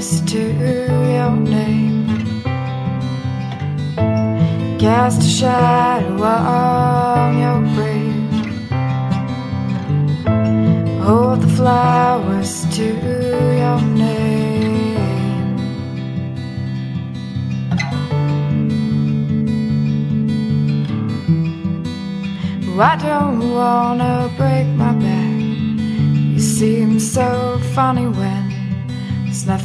flowers to your name. Cast a shadow on your grave. Hold the flowers to your name. I don't wanna break my back. You seem so funny when